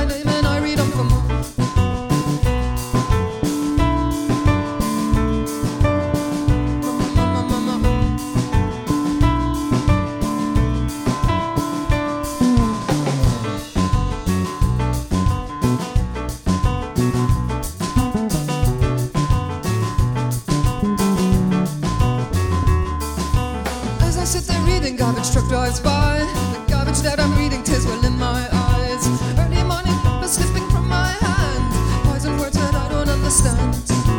name and I read on for more. As I sit there reading, garbage truck drives by. The garbage that I'm reading, tears well in my eyes. Early morning paper slipping from my hand. Poison words that I don't understand.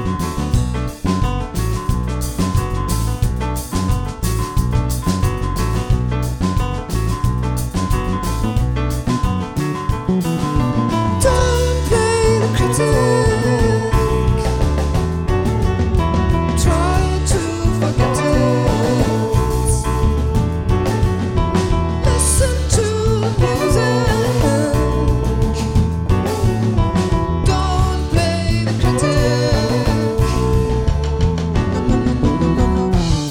Don't play the critic. Try to forget it. Listen to the music. Don't play the critic. No, no, no, no, no, no.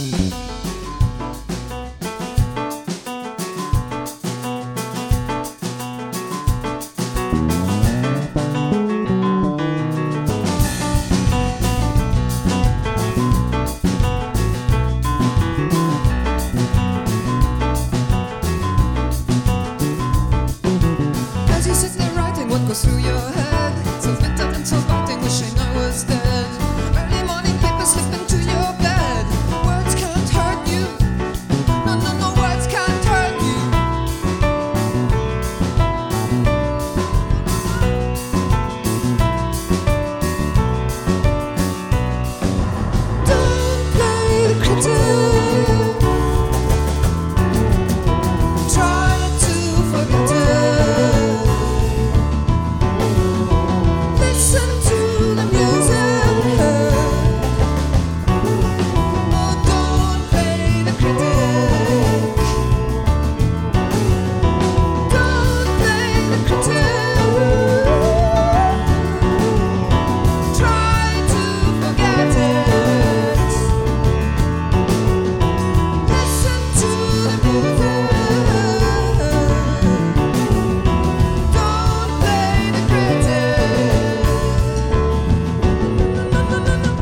As you sit there writing, what goes through your head? So bitter and so biting, wishing I was dead. Early morning paper slip into your bed. Words can't hurt you. No, no, no, words can't hurt you. Don't play the critic. Try to forget it. Listen to the music. Oh, don't play the critic. Don't play the critic. Try to forget it. Listen to the music. Don't play the critic. No, no, no, no.